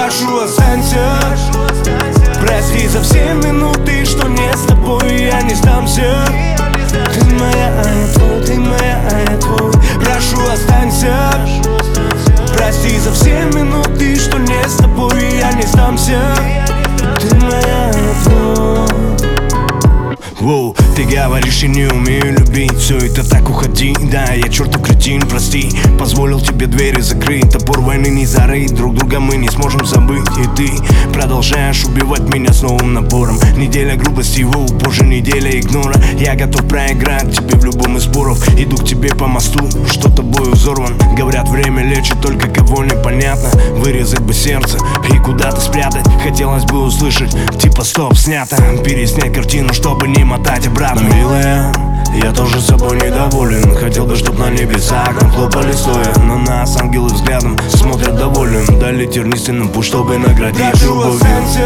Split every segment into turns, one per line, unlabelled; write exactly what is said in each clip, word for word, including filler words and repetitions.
прошу, останься. Прости за все минуты, что не с тобой, я не сдамся. Ты моя, а я твой, ты моя, а я твой. Прошу, останься. Прости за все минуты, что не с тобой, я не сдамся. Ты моя, а я твой. Воу, ты говоришь, я не умею любить. Все это так, уходи, да, я чертов кретин, прости. Позволил тебе двери закрыть, топор войны не зарыть. Друг друга мы не сможем забыть. И ты продолжаешь убивать меня с новым набором. Неделя грубости, воу, позже неделя игнора. Я готов проиграть тебе в любом из споров. Иду к тебе по мосту, что тобой взорван. Говорят, время лечит только кого непонятно. Вырезать бы сердце и куда-то спрятать. Хотелось бы услышать, типа стоп, снято. Переснять картину, чтобы не мотать обратно. Милая, я тоже собой недоволен. Хотел бы, чтоб на небесах нам хлопали стоя. На нас ангелы взглядом смотрят доволен. Дали тернистый путь, чтобы наградить любовью.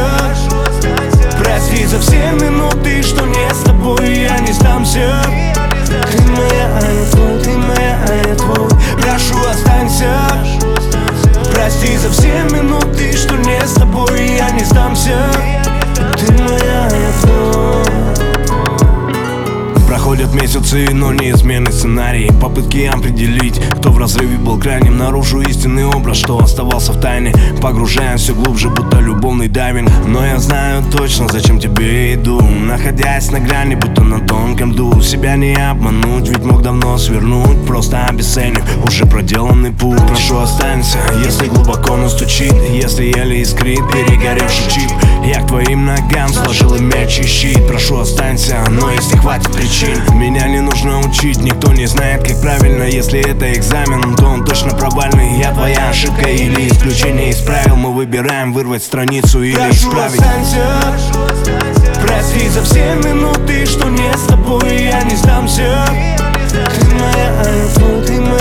Прости за все минуты, что не с тобой, я не сдамся. Ты моя, а я твой, ты моя, а я твой. Прошу, останься. Прости за все минуты, что не с тобой, я не сдамся. Ты моя, а я твой. Проходят месяцы, но неизменный сценарий. Попытки определить, кто в разрыве был крайним. Наружу истинный образ, что оставался в тайне. Погружаем все глубже, будто любовный дайвинг. Но я знаю точно, зачем тебе иду. Находясь на грани, будто на тонком льду. Себя не обмануть, ведь мог давно свернуть. Просто обесценив уже проделанный путь. Прошу, останься, если глубоко настучит. Если еле искрит перегоревший чип. Я к твоим ногам сложил и меч и щит. Прошу, останься, но если хватит причин. Меня не нужно учить, никто не знает, как правильно. Если это экзамен, то он точно провальный. Я твоя ошибка или исключение из правил. Мы выбираем вырвать страницу или прошу, исправить. Останься. Прости за все минуты, что не с тобой, я не сдамся. Ты моя, а я твой, ты моя.